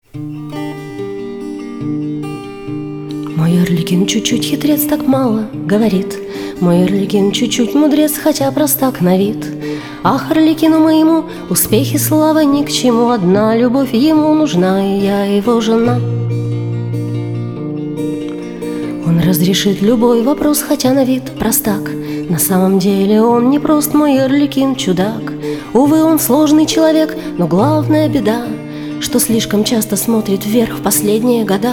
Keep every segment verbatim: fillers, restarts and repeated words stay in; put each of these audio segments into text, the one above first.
Мой Арлекин чуть-чуть хитрец, так мало говорит. Мой Арлекин чуть-чуть мудрец, хотя простак на вид. Ах, Арлекину моему успехи, слава ни к чему. Одна любовь ему нужна, и я его жена. Он разрешит любой вопрос, хотя на вид простак. На самом деле он не прост, мой Арлекин чудак. Увы, он сложный человек, но главная беда, что слишком часто смотрит вверх в последние года.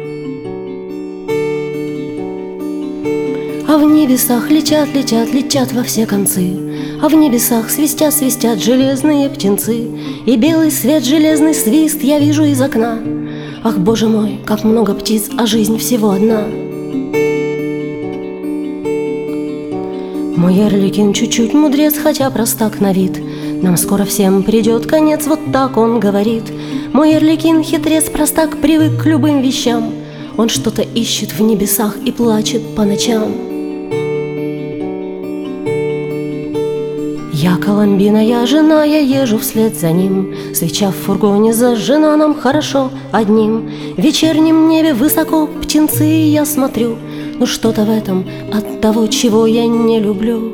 А в небесах летят, летят, летят во все концы. А в небесах свистят, свистят железные птенцы. И белый свет, железный свист я вижу из окна. Ах, боже мой, как много птиц, а жизнь всего одна. Мой Арлекин чуть-чуть мудрец, хотя простак на вид. Нам скоро всем придет конец, вот так он говорит. Мой Арлекин хитрец, простак, привык к любым вещам. Он что-то ищет в небесах и плачет по ночам. Я Коломбина, я жена, я езжу вслед за ним. Свеча в фургоне зажжена, нам хорошо одним. В вечернем небе высоко птенцы, я смотрю. Но что-то в этом от того, чего я не люблю.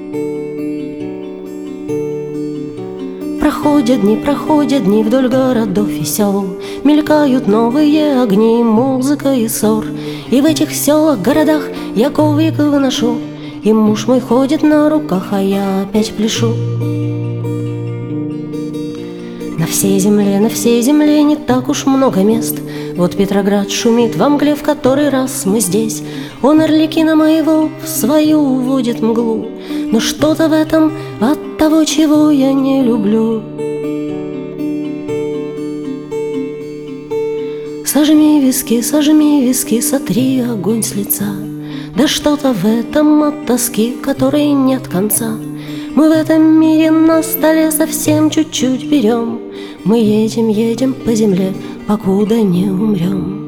Проходят дни, проходят дни вдоль городов и сел. Мелькают новые огни, музыка и ссор. И в этих селах, городах я коврик выношу. И муж мой ходит на руках, а я опять пляшу. На всей земле, на всей земле не так уж много мест. Вот Петроград шумит во мгле, в который раз мы здесь. Он Арлекина моего в свою уводит мглу. Но что-то в этом от того, чего я не люблю. Сожми виски, сожми виски, сотри огонь с лица. Да что-то в этом от тоски, которой нет конца. Мы в этом мире на столе совсем чуть-чуть берем. Мы едем, едем по земле, покуда не умрем.